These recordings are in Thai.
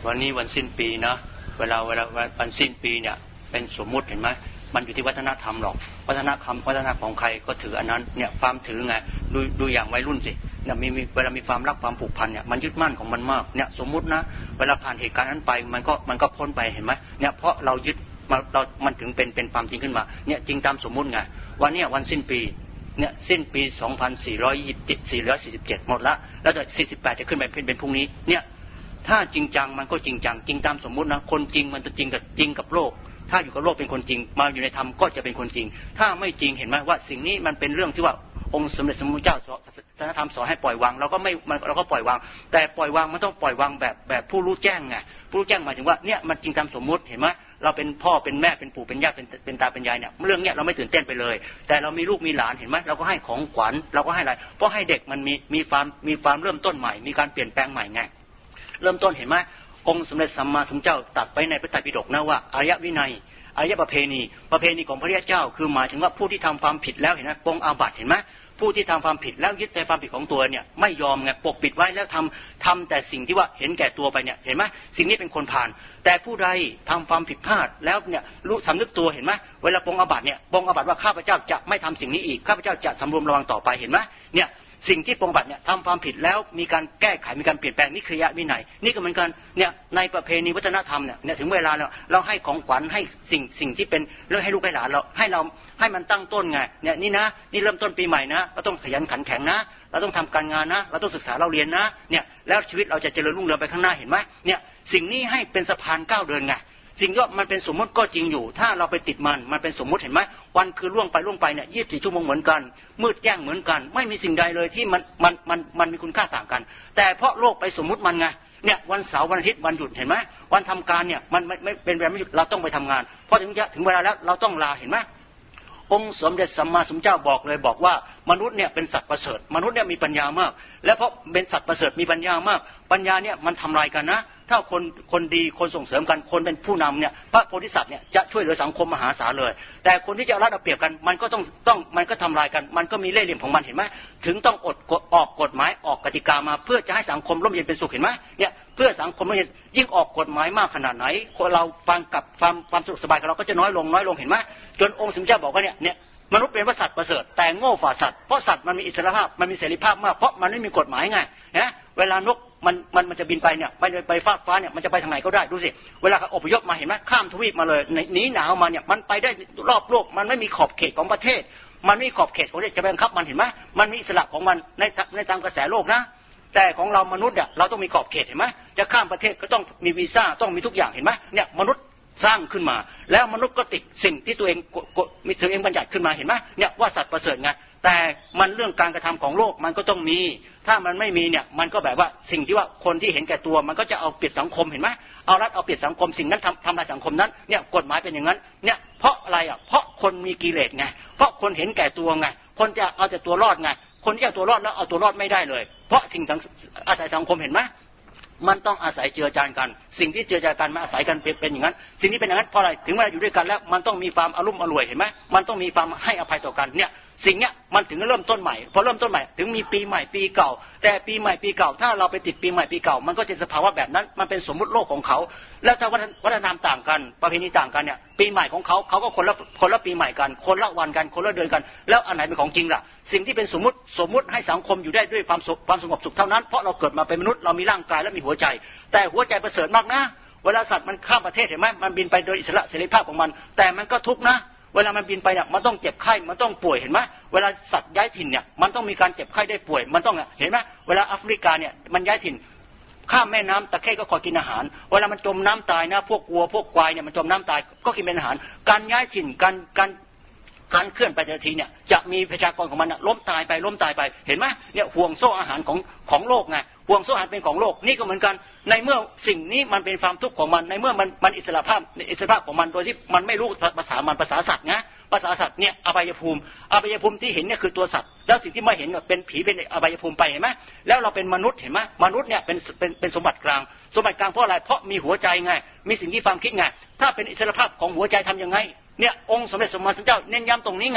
วันนี้วันสิ้นปีนะเวลาวันสิ้นปีเนี่ยเป็นสมมุติเห็นไหมมันอยู่ที่วัฒนธรรมหรอกวัฒนธรรมของใครก็ถืออันนั้นเนี่ยความถือไงดูอย่างวัยรุ่นสิเนี่ยมีเวลามีความรักความผูกพันเนี่ยมันยึดมั่นของมันมากเนี่ยสมมุตินะเวลาผ่านเหตุการณ์นั้นไปมันก็พ้นไปเห็นไหมเนี่ยเพราะเรายึดมันถึงเป็นความจริงขึ้นมาเนี่ยจริงตามสมมุติไงวันนี้วันสิ้นปีเนี่ยสิ้นปี2447หมดแล้วจะ48จะขึ้นไปเป็นพรุ่งนี้เนี่ยถ้าจริงจังมันก็จริงจังจริงตามสมมุตินะคนจริงมันจะจริงกับโลกถ้าอยู่กับโลกเป็นคนจริงมาอยู่ในธรรมก็จะเป็นคนจริงถ้าไม่จริงเห็นไหมว่าสิ่งนี้มันเป็นเรื่องที่ว่าองค์สมเด็จสมมุติเจ้าศาสนธรรมสอนให้ปล่อยวางเราก็ปล่อยวางแต่ปล่อยวางมันต้องปล่อยวางแบบผู้รู้แจ้งไงผู้รู้แจ้งหมายถึงว่าเนี่ยมันจริงตามสมมุติเห็นไหมเราเป็นพ่อเป็นแม่เป็นปู่เป็นญาติเป็นตาเป็นยายเนี่ยเรื่องเนี้ยเราไม่ตื่นเต้นไปเลยแต่เรามีลูกมีหลานเห็นไหมเราก็ให้ของขวัญเราก็ให้อะไรเพราะให้เด็กมันมีความเริ่มต้นใหม่มีการเปลี่ยนแปลงใหม่ไงเริ่มต้นเห็นไหมองค์สมเด็จสัมมาสัมพุทธเจ้าตรัสไปในพระไตรปิฎกนะว่าอริยวินัยอริยประเพณีของพระพุทธเจ้าคือหมายถึงว่าผู้ที่ทำความผิดแล้วเห็นไหมปรงอาบัติเห็นไหมผู้ที่ทำความผิดแล้วยึดในความผิดของตัวเนี่ยไม่ยอมไงปกปิดไว้แล้วทำแต่สิ่งที่ว่าเห็นแก่ตัวไปเนี่ยเห็นไหมสิ่งนี้เป็นคนผ่านแต่ผู้ใดทำความผิดพลาดแล้วเนี่ยรู้สำนึกตัวเห็นไหมเวลาปรงอาบัติเนี่ยปรงอาบัติว่าข้าพเจ้าจะไม่ทำสิ่งนี้อีกข้าพเจ้าจะสำรวมระวังต่อไปเห็นไหมเนี่ยสิ่งที่ปรงบัติเนี่ยทำความผิดแล้วมีการแก้ไขมีการเปลี่ยนแปลงนี่คืออริยวินัยนี่ก็เหมือนกันเนี่ยในประเพณีวัฒนธรรมเนี่ยถึงเวลาเราให้ของขวัญให้สิ่งที่เป็นเรื่องให้ลูกให้หลานเราให้มันตั้งต้นไงเนี่ยนี่เริ่มต้นปีใหม่นะเราต้องขยันขันแข็งนะเราต้องทำการงานนะเราต้องศึกษาเราเรียนนะเนี่ยแล้วชีวิตเราจะเจริญรุ่งเรืองไปข้างหน้าเห็นไหมเนี่ยสิ่งนี้ให้เป็นสะพานก้าวเดินไงสิ่งก็มันเป็นสมมติก็จริงอยู่ถ้าเราไปติดมันเป็นสมมติเห็นไหมวันคือล่วงไปเนี่ย24 ชั่วโมงเหมือนกันมืดแจ้งเหมือนกันไม่มีสิ่งใดเลยที่มันมีคุณค่าต่างกันแต่เพราะโลกไปสมมุติมันไงเนี่ยวันเสาร์วันอาทิตย์วันหยุดเห็นไหมวันทำการเนี่ยมันไม่เป็นเวลาไม่หยุดเราต้องไปทำงานพอถึงเวลาแล้วเราต้องลาเห็นไหมองค์สมเด็จสัมมาสัมพุทธเจ้าบอกเลยบอกว่ามนุษย์เนี่ยเป็นสัตว์ประเสริฐมนุษย์เนี่ยมีปัญญามากและเพราะเป็นสัตว์ประเสริฐมีปัญญามากปัญญาเนี่ยมันทำลายกันนะถ้าคนดีคนส่งเสริมกันคนเป็นผู้นำเนี่ยพระโพธิสัตว์เนี่ยจะช่วยเหลือสังคมมหาศาลเลยแต่คนที่จะเอารัดเอาเปรียบกันมันก็มันก็ทำลายกันมันก็มีเล่ห์เหลี่ยมของมันเห็นไหมถึงต้องออกกฎหมายออกกติกามาเพื่อจะให้สังคมร่มเย็นเป็นสุขเห็นไหมเนี่ยเพื่อสังคมร่มเย็นยิ่งออกกฎหมายมากขนาดไหนคนเราฟังกับความสุขสบายของเราก็จะน้อยลงเห็นไหมจนองค์สมเด็จเจ้าบอกว่าเนี่ยมนุษย์เป็นสัตว์ประเสริฐแต่โง่ฝ่าสัตว์เพราะสัตว์มันมีอิสรภาพมันมีเสรีภาพมากเพราะมันไม่มีกฎหมายไงนะเวลานกมันจะบินไปเนี่ยไปฟากฟ้าเนี่ยมันจะไปทางไหนก็ได้ดูสิเวลาเขาอพยพมาเห็นไหมข้ามทวีปมาเลยหนีหนาวมาเนี่ยมันไปได้รอบโลกมันไม่มีขอบเขตของประเทศมันไม่มีขอบเขตของประเทศจะบังคับมันเห็นไหมมันมีอิสระของมันในตามกระแสโลกนะแต่ของเรามนุษย์เนี่ยเราต้องมีขอบเขตเห็นไหมจะข้ามประเทศก็ต้องมีวีซ่าต้องมีทุกอย่างเห็นไหมเนี่ยมนุษย์สร้างขึ้นมาแล้วมนุษย์ก็ติดสิ่งที่ตัวเองมีตัวเองบัญญัติขึ้นมาเห็นไหมเนี่ยว่าสัตว์ประเสริฐไงแต่มันเรื่องการกระทำของโลกมันก็ต้องมีถ้ามันไม่มีเนี่ยมันก็แบบว่าสิ่งที่ว่าคนที่เห็นแก่ตัวมันก็จะเอาเปรียบสังคมเห็นไหมเอารัดเอาเปรียบสังคมสิ่งนั้นทำลายสังคมนั้นเนี่ยกฎหมายเป็นอย่างนั้นเนี่ยเพราะอะไรอ่ะเพราะคนมีกิเลสไงเพราะคนเห็นแก่ตัวไงคนจะเอาแต่ตัวรอดไงคนที่เอาตัวรอดแล้วเอาตัวรอดไม่ได้เลยเพราะสิ่งอาศัยสังคมเห็นไหมมันต้องอาศัยเจือจานกันสิ่งที่เจือจานกันมาอาศัยกันเป็นอย่างนั้นสิ่งที่เป็นอย่างนั้นเพราะอะไรถึงเวลาอยู่ด้วยกันแล้วมันต้องมีความอารมณ์อร่วยเห็นไหมมันต้องมีความให้อภัยต่อกันเนี่ยสิ่งเนี้ยมันถึงเริ่มต้นใหม่พอเริ่มต้นใหม่ถึงมีปีใหม่ปีเก่าแต่ปีใหม่ปีเก่าถ้าเราไปติดปีใหม่ปีเก่ามันก็จะสภาวะแบบนั้นมันเป็นสมมุติโลกของเขาแล้วถ้าวัฒนธรรมต่างกันประเพณีต่างกันเนี่ยปีใหม่ของเขาก็คนละปีใหม่กันคนละวันกันคนละเดือนกันแล้วอันไหนเป็นของจริงล่ะสิ่งที่เป็นสมมุติให้สังคมอยู่ได้ด้วยความสงบสุขเท่านั้นเพราะเราเกิดมาเป็นมนุษย์เรามีร่างกายและมีหัวใจแต่หัวใจประเสริฐมากนะเวลาสัตว์มันข้ามประเทศเห็นไหมมันบินไปโดยอิสระเสรีภาพของมันแต่มันก็ทุกข์นะเวลามันบินไปเนี่ยมันต้องเจ็บไข้มันต้องป่วยเห็นไหมเวลาสัตว์ย้ายถิ่นเนี่ยมันต้องมีการเจ็บไข้ได้ป่วยมันต้องเห็นไหมเวลาแอฟริกาเนี่ยมันย้ายถิ่นข้ามแม่น้ำตะเข้ก็คอยกินอาหารเวลามันจมน้ำตายนะพวกวัวพวกควายเนี่ยมันจมน้ำตายก็กินเป็นอาหารการย้ายถิ่นการเคลื่อนไปแต่ละทีเนี่ยจะมีประชากรของมันล้มตายไปเห็นไหมเนี่ยห่วงโซ่อาหารของโลกไงห่วงโซ่อาหารเป็นของโลกนี่ก็เหมือนกันในเมื่อสิ่งนี้มันเป็นความทุกข์ของมันในเมื่อมันอิสระภาพของมันโดยที่มันไม่รู้ภาษาสัตว์นะภาษาสัตว์เนี่ยอบายภูมิที่เห็นเนี่ยคือตัวสัตว์แล้วสิ่งที่ไม่เห็นเป็นผีเป็นอบายภูมิไปเห็นไหมแล้วเราเป็นมนุษย์เห็นไหมมนุษย์เนี่ยเป็นสมบัติกลางเพราะอะไรเพราะมีหัวใจไงมีสิ่งที่ความคิดไงถ้าเป็นอิสระภาพของหัวใจทำยังไงเนี่ยองค์สมเด็จสัมมาสัมพุทธเจ้าเน้นย้ำตรงนี้ไง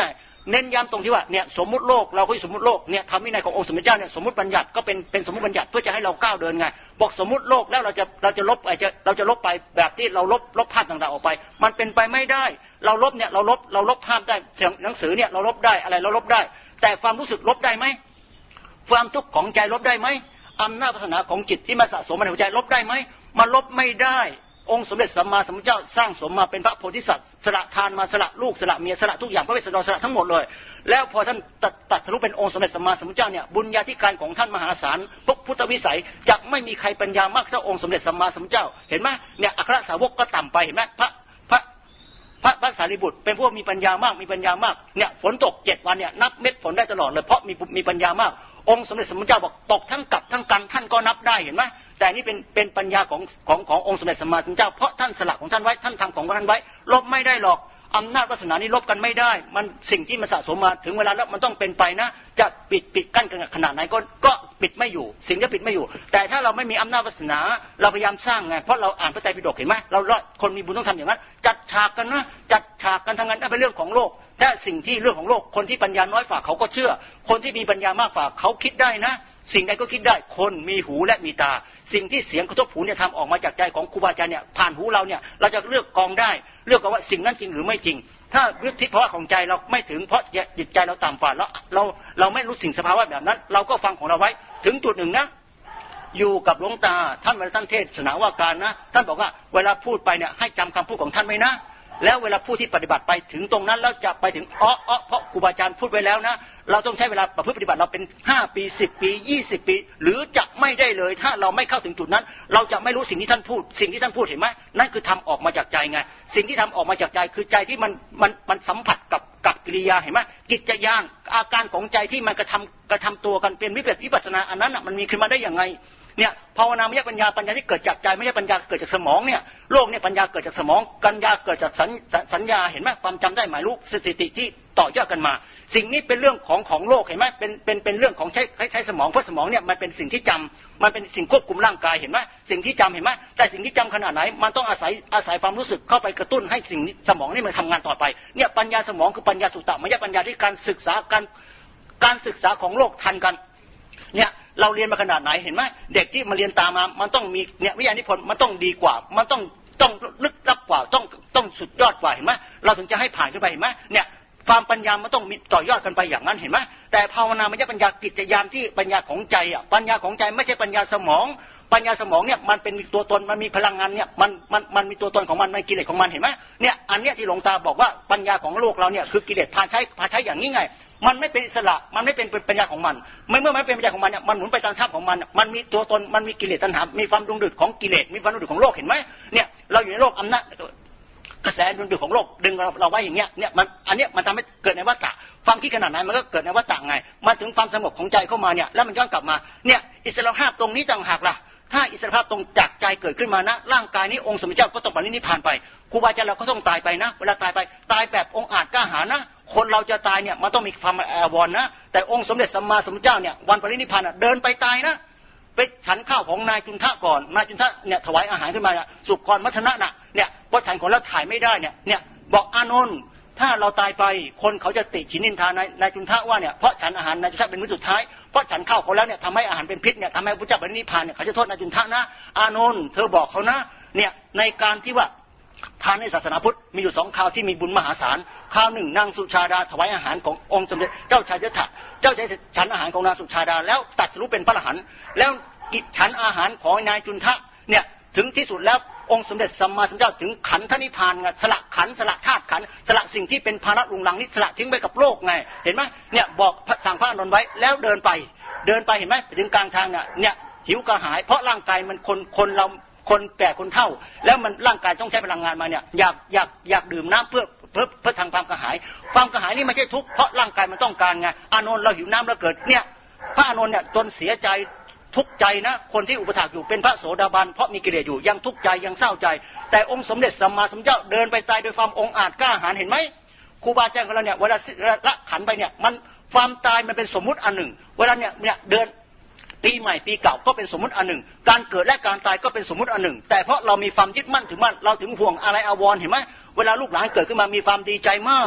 เน้นย้ำตรงที่ว่าเนี่ยสมมุติโลกเราก็สมมุติโลกเนี่ยธรรมวินัยขององค์สมเด็จเจ้าเนี่ยสมมุติบัญญัติก็เป็นสมมุติบัญญัติเพื่อจะให้เราก้าวเดินไงบอกสมมุติโลกแล้วเราจะลบไปแบบที่เราลบภาพต่างๆออกไปมันเป็นไปไม่ได้เราลบเนี่ยเราลบภาพได้หนังสือเนี่ยเราลบได้อะไรเราลบได้แต่ความรู้สึกลบได้ไหมความทุกข์ของใจลบได้ไหมอำนาจวาสนาของจิตที่มาสะสมในหัวใจลบได้ไหมมันลบไม่ได้องค์สมเด็จสัมมาสัมพุทธเจ้าสร้างสมมาเป็นพระโพธิสัตว์สละทานมาสละลูกสละเมียสละทุกอย่างพระเวสสันดรสละทั้งหมดเลยแล้วพอท่านตัดสรุปเป็นองค์สมเด็จสัมมาสัมพุทธเจ้าเนี่ยบุญญาธิการของท่านมหาศาลพวกพุทธวิสัยจะไม่มีใครปัญญามากเท่าองค์สมเด็จสัมมาสัมพุทธเจ้าเห็นไหมเนี่ยอัครสาวกก็ต่ำไปเห็นไหมพระสารีบุตรเป็นพวกมีปัญญามากเนี่ยฝนตก7 วันเนี่ยนับเม็ดฝนได้ตลอดเลยเพราะมีปัญญามากองค์สมเด็จสัมมาสัมพุทธเจ้าบอกตกทั้งกับทั้งกันท่านก็นับได้เห็นไหมแต่นี่เป็นปัญญาขององค์สมเด็จสัมมาสัมพุทธเจ้าเพราะท่านสละของท่านไว้ท่านทำของท่านไว้ลบไม่ได้หรอกอำนาจวาสนานี้ลบกันไม่ได้มันสิ่งที่มันสะสมมาถึงเวลาแล้วมันต้องเป็นไปนะจะปิดกั้นกันขนาดไหนก็ปิดไม่อยู่สิ่งที่ปิดไม่อยู่แต่ถ้าเราไม่มีอำนาจวาสนาเราพยายามสร้างไงเพราะเราอ่านพระไตรปิฎกเห็นไหมเราคนมีบุญต้องทำอย่างนั้นจัดฉากกันนะจัดฉากกันทางนั้นเป็นเรื่องของโลกแต่สิ่งที่เรื่องของโลกคนที่ปัญญาน้อยฝ่าเขาก็เชื่อคนที่มีปัญญามากฝ่าเขาคิดได้นะสิ่งใดก็คิดได้คนมีหูและมีตาสิ่งที่เสียงกระทบหูเนี่ยทำออกมาจากใจของครูบาอาจารย์เนี่ยผ่านหูเราเนี่ยเราจะเลือกกองได้เลือกกองว่าสิ่งนั้นจริงหรือไม่จริงถ้าวิธีภาวะของใจเราไม่ถึงเพราะจิตใจเราต่ำฝ่าแล้วเราไม่รู้สิ่งสภาวะแบบนั้นเราก็ฟังของเราไว้ถึงจุดหนึ่งนะอยู่กับหลวงตาท่านเวลาท่านเทศนาว่าการนะท่านบอกว่าเวลาพูดไปเนี่ยให้จำคำพูดของท่านไว้นะแล้วเวลาผู้ที่ปฏิบัติไปถึงตรงนั้นแล้วจะไปถึงเพราะครูบาอาจารย์พูดไว้แล้วนะเราต้องใช้เวลาประพฤติปฏิบัติเราเป็น5 ปี10 ปี20 ปีหรือจะไม่ได้เลยถ้าเราไม่เข้าถึงจุดนั้นเราจะไม่รู้สิ่งที่ท่านพูดสิ่งที่ท่านพูดเห็นไหมนั่นคือทำออกมาจากใจไงสิ่งที่ทำออกมาจากใจคือใจที่มันสัมผัสกับกิริยาเห็นไหมกิจยานอาการของใจที่มันกระทำตัวกันเป็นวิปัสสนาอันนั้นมันมีขึ้นมาได้อย่างไงเนี่ยภาวนาไม่ใช่ปัญญาที่เกิดจากใจไม่ใช่ปัญญาเกิดจากสมองเนี่ยโลกเนี่ยปัญญาเกิดจากสมองปัญญาเกิดจากสัญญาเห็นไหมความจำได้หมายรู้สถิติที่ต่อยอดกันมาสิ่งนี้เป็นเรื่องของโลกเห็นไหมเป็นเรื่องของใช้สมองเพราะสมองเนี่ยมันเป็นสิ่งที่จำมันเป็นสิ่งควบคุมร่างกายเห็นไหมสิ่งที่จำเห็นไหมแต่สิ่งที่จำขนาดไหนมันต้องอาศัยความรู้สึกเข้าไปกระตุ้นให้สิ่งสมองนี่มันทำงานต่อไปเนี่ยปัญญาสมองคือปัญญาสุตตะไม่ใช่ปัญญาที่การศึกษาการศึกษาของโลกทันกันเนี่ยเราเรียนมาขนาดไหนเห็นไหมเด็กที่มาเรียนตามมามันต้องมีเนี่ยวิทยานิพนธ์มันต้องดีกว่ามันต้องลึกลับกว่าต้องสุดยอดกว่าเห็นไหมเราถึงจะให้ผ่านขึ้นไปเห็นไหมเนี่ยความปัญญามันต้องมีต่อยอดกันไปอย่างนั้นเห็นไหมแต่ภาวนาไม่ใช่ปัญญากิจยามที่ปัญญาของใจอ่ะปัญญาของใจไม่ใช่ปัญญาสมองปัญญาสมองเนี่ยมันเป็นตัวตนมันมีพลังงานเนี่ยมันมีตัวตนของมันกิเลสของมันเห็นไหมเนี่ยอันเนี้ยที่หลวงตาบอกว่าปัญญาของโลกเราเนี่ยคือกิเลสพาใช้อย่างนี้ไงมันไม่เป็นอิสระมันไม่เป็นปัญญาของมันเมื่อมันเป็นปัญญาของมันเนี่ยมันหมุนไปตามสภาพของมันมีตัวตนมันมีกิเลสตัณหามีความดุงดืดของกิเลสมีความดุงดืดของโลกเห็นไหมเนี่ยเราอยู่ในโลกอำนาจกระแสดุงดืดของโลกดึงเราไว้อย่างเงี้ยเนี่ยมันอันเนี้ยมันทำให้เกิดในวัฏฏะความคิดขนาดไหนมันก็เกิดในวัฏฏะไงมาถึงความสงบของใจเข้ามาเนี่ยแล้วมันย้อนกลับมาเนี่ยอิสระภาพตรงนี้ต่างหากล่ะถ้าอิสรภาพตรงจากใจเกิดขึ้นมานะร่างกายนี้องค์สมเด็จเจ้าก็ต้องปรินิพพานไปครูบาอาจารย์เราก็ต้องตายไปนะเวลาตายไปตายแบบองค์อาจกล้าหาญนะคนเราจะตายเนี่ยมันต้องมีความอาวรณ์นะแต่องค์สมเด็จสัมมาสัมพุทธเจ้าเนี่ยวันปรินิพพานเดินไปตายนะไปฉันข้าวของนายจุนทะก่อนนายจุนทะเนี่ยถวายอาหารขึ้นมาสุกรมัทนะน่ะเนี่ยพอฉันของแล้วถ่ายไม่ได้เนี่ยบอกอานนท์ถ้าเราตายไปคนเขาจะติฉินนินทานายจุนทะว่าเนี่ยเพราะฉันอาหารนายจุนทะเป็นมื้อสุดท้ายเพราะฉันข้าวเขาแล้วเนี่ยทำให้อาหารเป็นพิษเนี่ยทำให้พระเจ้าปรินิพพานเนี่ยเขาจะโทษนายจุนทะนะอานนท์เธอบอกเขานะเนี่ยในการที่ว่าทานในศาสนาพุทธมีอยู่2คราวที่มีบุญมหาศาลคราวหนึ่งนางสุชาดาถวายอาหารขององค์สมเด็จเจ้าชายสิทธัตถะเจ้าชายฉันอาหารของนางสุชาดาแล้วตัดสรุปเป็นพระอรหันต์แล้วกิจฉันอาหารของนายจุนทะเนี่ยถึงที่สุดแล้วองค์สมเด็จสัมมาสัมพุทธเจ้าถึงขันธนิพพานไงสละขันสละธาตุขันสละสิ่งที่เป็นภาระลุงลังนิสละทิ้งไปกับโลกไงเห็นไหมเนี่ยบอกสั่งพระอานนท์ไว้แล้วเดินไปเห็นไหมถึงกลางทางเนี่ยหิวกระหายเพราะร่างกายมันคนเราคนแก่คนเฒ่าแล้วมันร่างกายต้องใช้พลังงานมาเนี่ยอยากดื่มน้ำเพื่อทางความกระหายนี่ไม่ใช่ทุกข์เพราะร่างกายมันต้องการไงอานนท์เราหิวน้ำแล้วเกิดเนี่ยพระอานนท์เนี่ยจนเสียใจทุกข์ใจนะคนที่อุปถากอยู่เป็นพระโสดาบันเพราะมีกิเลสอยู่ยังทุกข์ใจยังเศร้าใจแต่องค์สมเด็จสัมมาสัมพุทธเจ้าเดินไปตายโดยความองอาจกล้าหาญเห็นไหมครูบาอาจารย์ของเราเนี่ยเวลาละขันไปเนี่ยมันความตายมันเป็นสมมุติอันหนึ่งเวลาเนี่ยเดินปีใหม่ปีเก่าก็เป็นสมมุติอันหนึ่งการเกิดและการตายก็เป็นสมมุติอันหนึ่งแต่เพราะเรามีความยึดมั่นถือมั่นเราถึงห่วงอะไรอาวรณ์เห็นไหมเวลาลูกหลานเกิดขึ้นมามีความดีใจมาก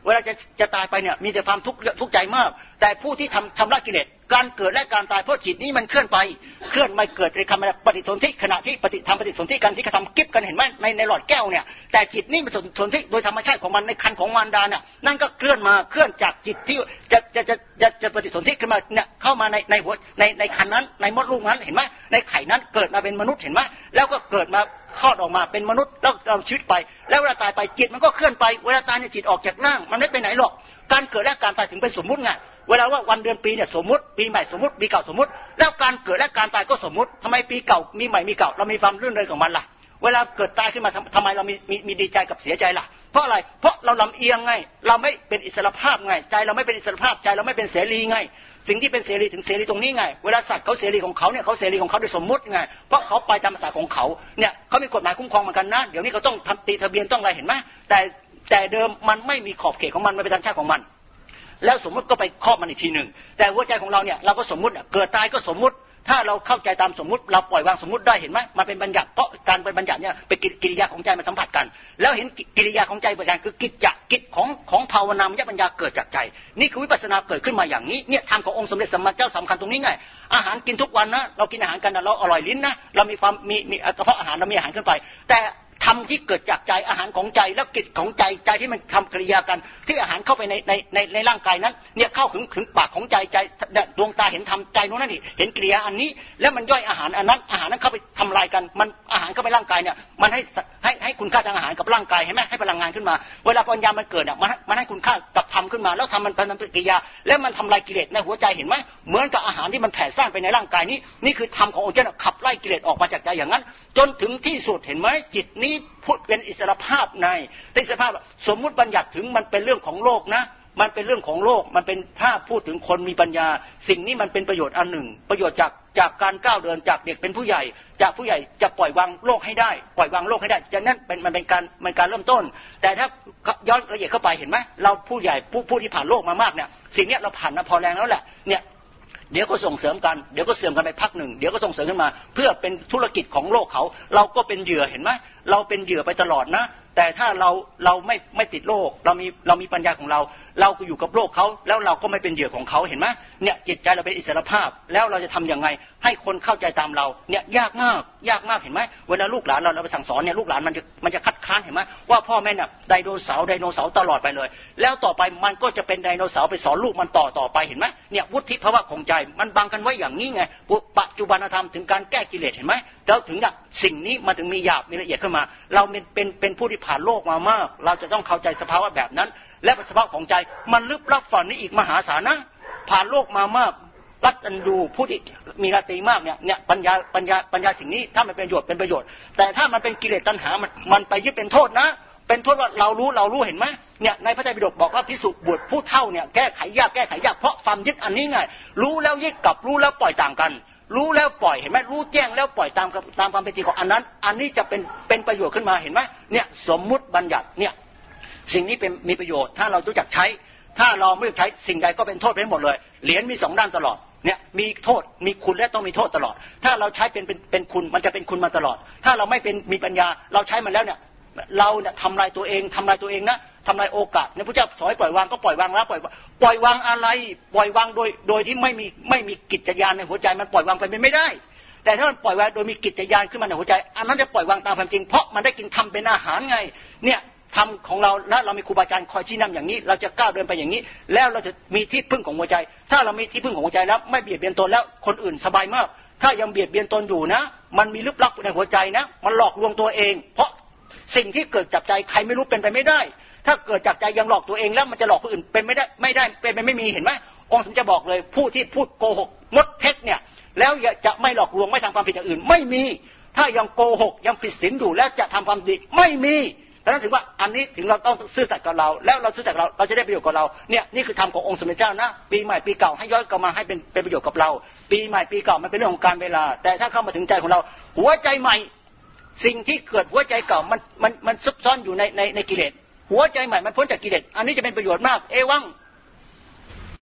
เวลาจะตายไปเนี่ยมีแต่ความทุกข์ใจมากแต่ผู้ที่ชำระกิเลสการเกิดและการตายเพราะจิตนี้มันเคลื่อนไปเคลื่อนไม่เกิดในคำปฏิสนธิขณะที่ปฏิสนธิกันที่กระทำกิฟกันเห็นไหมในหลอดแก้วเนี่ยแต่จิตนี้มันสนธิโดยธรรมชาติของมันในคันของมารดาเนี่ยนั่นก็เคลื่อนมาเคลื่อนจากจิตที่จะปฏิสนธิขึ้นมาเนี่ยเข้ามาในหัวในคันนั้นในมดลูกนั้นเห็นไหมในไข่นั้นเกิดมาเป็นมนุษย์เห็นไหมแล้วก็เกิดมาคลอดออกมาเป็นมนุษย์แล้วเราชีวิตไปแล้วเวลาตายไปจิตมันก็เคลื่อนไปเวลาตายเนี่ยจิตออกจากร่างมันไม่ไปไหนหรอกการเกิดและการตายถึงเป็นสมมุติไงเวลาว่าวันเดือนปีเนี่ยสมมุติปีใหม่สมมุติปีเก่าสมมุติแล้วการเกิดและการตายก็สมมุติทำไมปีเก่ามีใหม่มีเก่าเรามีความรื่นเริงของมันล่ะเวลาเกิดตายขึ้นมาทำไมเรามีดีใจกับเสียใจล่ะเพราะอะไรเพราะเราลำเอียงไงเราไม่เป็นอิสรภาพไงใจเราไม่เป็นอิสรภาพใจเราไม่เป็นเสรีไงสิ่งที่เป็นเสรีถึงเสรีตรงนี้ไงเวลาสัตว์เขาเสรีของเขาเนี่ยเขาเสรีของเขาโดยสมมุติไงเพราะเขาไปตามภาษาของเขาเนี่ยเขามีกฎหมายคุ้มครองเหมือนกันนะเดี๋ยวนี้เขาต้องตีทะเบียนต้องอะไรเห็นไหมแต่เดิมมันไม่มีขอบเขตของมันเป็นธรรมชาติของมันแล้วสมมุติก็ไปครอบมันอีกทีหนึ่งแต่หัวใจของเราเนี่ยเราก็สมมุติเกิดตายก็สมมุติถ้าเราเข้าใจตามสมมุติเราปล่อยวางสมมุติได้เห็นไหมมันเป็นบัญญัติเพราะการเป็นบัญญัติเนี่ยเป็นกิริยาของใจมาสัมผัสกันแล้วเห็นกิริยาของใจประจานคือกิจของภาวนามยปัญญาเกิดจากใจนี่คือวิปัสสนาเกิดขึ้นมาอย่างนี้เนี่ยธรรมขององค์สมเด็จสัมมาสัมพุทธเจ้าสำคัญตรงนี้ไงอาหารกินทุกวันนะเรากินอาหารกันนะเราอร่อยลิ้นนะเรามีความมีกระเพาะอาหารเรามีอาหารขึ้นไปแต่ธรรมที่เกิดจากใจอาหารของใจแล้วกิจของใจที่มันทำกิริยากันที่อาหารเข้าไปในร่างกายนั้นเนี่ยเข้าถึงปากของใจดวงตาเห็นธรรมใจนู้นนั่นนี่เห็นกิริยาอันนี้แล้วมันย่อยอาหารอันนั้นอาหารนั้นเข้าไปทำลายกันมันอาหารเข้าไปร่างกายเนี่ยมันให้คุณค่าทางอาหารกับร่างกายเห็นไหมให้พลังงานขึ้นมาเวลาปัญญามันเกิดเนี่ยมันให้คุณค่ากับธรรมขึ้นมาแล้วทำมันเป็นกิริยาแล้วมันทำลายกิเลสในหัวใจเห็นไหมเหมือนกับอาหารที่มันแผ่ซ่านไปในร่างกายนี้นี่คือธรรมขององค์เจ้าขับไล่กิเลสออกมาจากใจอย่างนั้นจนถึงที่สุดเห็นไหมจิตนี้พูดเป็นอิสรภาพในอิสรภาพสมมุติบัญญัติถึงมันเป็นเรื่องของโลกนะมันเป็นเรื่องของโลกมันเป็นถ้าพูดถึงคนมีปัญญาสิ่งนี้มันเป็นประโยชน์อันหนึ่งประโยชน์จากการก้าวเดินจากเด็กเป็นผู้ใหญ่จากผู้ใหญ่จะปล่อยวางโลกให้ได้ปล่อยวางโลกให้ได้จากนั้นมันเป็นการเริ่มต้นแต่ถ้าย้อนละเอียดเข้าไปเห็นไหมเราผู้ใหญ่ผู้ที่ผ่านโลกมามากเนี่ยสิ่งนี้เราผ่านมาพอแรงแล้วแหละเนี่ยเดี๋ยวก็ส่งเสริมกันเดี๋ยวก็เสื่อมกันไปพักหนึ่งเดี๋ยวก็ส่งเสริมขึ้นมาเพื่อเป็นธุรกิจของโลกเขาเราก็เป็นเหยื่อเห็นไหมเราเป็นเหยื่อไปตลอดนะแต่ถ้าเราไม่ติดโลกเรามีปัญญาของเราก็อยู่กับโลกเขาแล้วเราก็ไม่เป็นเหยื่อของเขาเห็นไหมเนี่ยจิตใจเราเป็นอิสรภาพแล้วเราจะทำยังไงให้คนเข้าใจตามเราเนี่ยยากมากเห็นไหมเวลาลูกหลานเราไปสั่งสอนเนี่ยลูกหลานมันจะคัดค้านเห็นไหมว่าพ่อแม่เนี่ยไดโนเสาร์ตลอดไปเลยแล้วต่อไปมันก็จะเป็นไดโนเสาร์ไปสอนลูกมันต่อไปเห็นไหมเนี่ยวุฒิภาวะของใจมันบังกันไว้อย่างนี้ไงปัจจุบันธรรมถึงการแก้กิเลสเห็นไหมแล้วถึงสิ่งนี้มาถึงมีหยาบมีละเอียดขึ้นมาเราเป็นผู้ที่ผ่านโลกมามากเราจะต้องเข้าใจสภาวะแบบนั้นและสภาวะของใจมันลึกลับฝันนี้อีกมหาศาลนะผ่านโลกมามากรัดอันดูผู้ที่มีราตรีมากเนี่ยปัญญาสิ่งนี้ถ้ามันเป็นประโยชน์แต่ถ้ามันเป็นกิเลสตัณหามันไปยึดเป็นโทษนะเป็นโทษว่าเรารู้เห็นไหมเนี่ยในพระไตรปิฎกบอกว่าภิกษุบวชผู้เฒ่าเนี่ยแก้ไขยากเพราะความยึดอันนี้ไงรู้แล้วยึดกับรู้แล้วปล่อยต่างกันรู้แล้วปล่อยเห็นไหมรู้แจ้งแล้วปล่อยตามความเป็นจริงของอันนั้นอันนี้จะเป็นประโยชน์ขึ้นมาเห็นไหมเนี่ยสมมุติบัญญัติเนี่ยสิ่งนี้มีประโยชน์ถ้าเรารู้จักใช้ถ้าเราไม่ใช้สิ่งใดก็เป็นโทษไปหมดเลยเหรียญมี2ด้านตลอดเนี่ยมีโทษมีคุณและต้องมีโทษตลอดถ้าเราใช้เป็นคุณมันจะเป็นคุณมาตลอดถ้าเราไม่เป็นมีปัญญาเราใช้มันแล้วเนี่ยเราเนี่ยทำลายตัวเองนะทำลายโอกาสในพระเจ้าสอนให้ปล่อยวางก็ปล่อยวางแล้วปล่อยวางอะไรปล่อยวางโดยที่ไม่มีกิจญาณในหัวใจมันปล่อยวางไปไม่ได้แต่ถ้ามันปล่อยวางโดยมีกิจญาณขึ้นมาในหัวใจอันนั้นจะปล่อยวางตามความจริงเพราะมันได้กินทำเป็นอาหารไงเนี่ยทำของเราและเรามีครูบาอาจารย์คอยชี้นำอย่างนี้เราจะก้าวเดินไปอย่างนี้แล้วเราจะมีที่พึ่งของหัวใจถ้าเรามีที่พึ่งของหัวใจแล้วไม่เบียดเบียนตนแล้วคนอื่นสบายมากถ้ายังเบียดเบียนตนอยู่นะมันมีลึกลับในหัวใจนะมันหลอกลวงตัวเองเพราะสิ่งที่เกิดจากใจใครไม่รู้เป็นไปไม่ได้ถ้าเกิดจากใจยังหลอกตัวเองแล้วมันจะหลอกคนอื่นเป็นไม่ได้เป็นไปไม่มีเห็นไหมองค์สมจะบอกเลยผู้ที่พูดโกหกงดเท็จเนี่ยแล้วจะไม่หลอกลวงไม่ทำความผิดอย่างอื่นไม่มีถ้ายังโกหกยังผิดศีลอยู่แล้วจะทำความดีไม่มีดังนั้นถึงว่าอันนี้ถึงเราต้องซื่อสัตย์กับเราแล้วเราซื่อสัตย์เราจะได้ประโยชน์กับเราเนี่ยนี่คือธรรมขององค์สมเด็จเจ้านะปีใหม่ปีเก่าให้ย้อนกลับมาให้เป็นประโยชน์กับเราปีใหม่ปีเก่ามันเป็นเรื่องของการเวลาแต่ถ้าเข้ามาถึงใจของเราหัวใจใหม่สิ่งที่เกิดหัวใจเก่ามันซุกซ่อนอยู่ในกิเลสหัวใจใหม่มันพ้นจากกิเลสอันนี้จะเป็นประโยชน์มากเอวัง